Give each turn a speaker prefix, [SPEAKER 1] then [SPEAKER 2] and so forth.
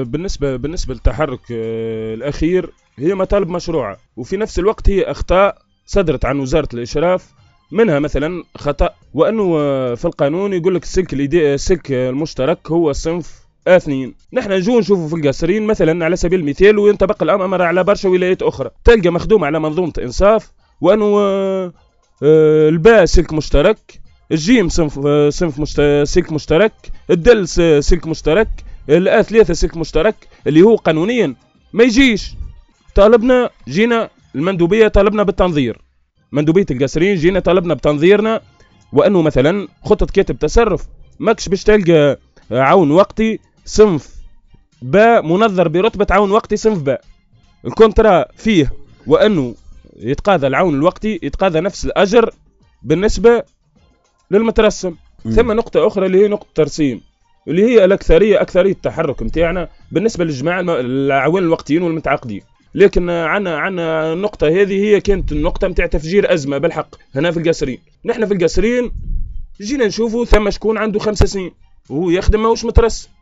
[SPEAKER 1] بالنسبة للتحرك الأخير، هي مطالب مشروعة، وفي نفس الوقت هي أخطاء صدرت عن وزارة الإشراف. منها مثلا خطأ وأنه في القانون يقول لك السلك المشترك هو صنف اثنين. نحن نجو نشوفوا في القصرين مثلا على سبيل المثال، وينطبق الأمر على برشا ولايات أخرى، تلقى مخدوم على منظومة إنصاف وأنه الباء سلك مشترك، الجيم سلك مشترك، الدل سلك مشترك، الآ 3 سلك مشترك، اللي هو قانونيا ما يجيش. جينا المندوبية طالبنا بالتنظير، مندوبية القصرين جينا طالبنا بتنظيرنا، وأنه مثلا خطة كاتب تصرف ماكش باش تلقى عون وقتي صنف باء منظر برتبة عون وقتي صنف باء. الكونترا فيه وأنه يتقاضى العون الوقتي يتقاضى نفس الأجر بالنسبة للمترسم. ثم نقطة أخرى اللي هي نقطة ترسيم، اللي هي الأكثرية التحرك متاعنا بالنسبة للجماعة العوان الوقتيين والمتعاقدين. لكن عنا النقطة هذه هي كانت النقطة متاع تفجير أزمة بالحق هنا في القصرين. نحن في القصرين جينا نشوفوا ثم شكون عنده 5 سنين وهو يخدم ماهوش مترسم،